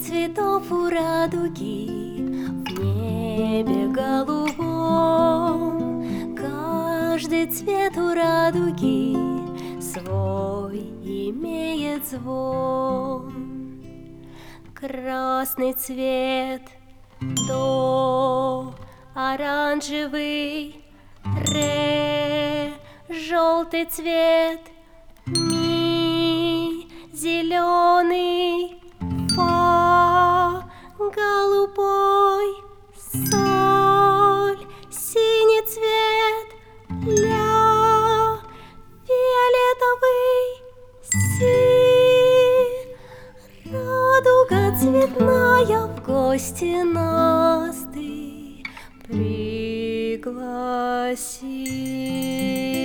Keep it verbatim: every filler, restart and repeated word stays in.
цветов у радуги в небе голубом. Каждый цвет у радуги свой имеет звон. Красный цвет до, оранжевый ре, желтый цвет ми, зеленый фа, голубой соль, синий цвет ля, фиолетовый си. Радуга цветная, в гости нас ты пригласи.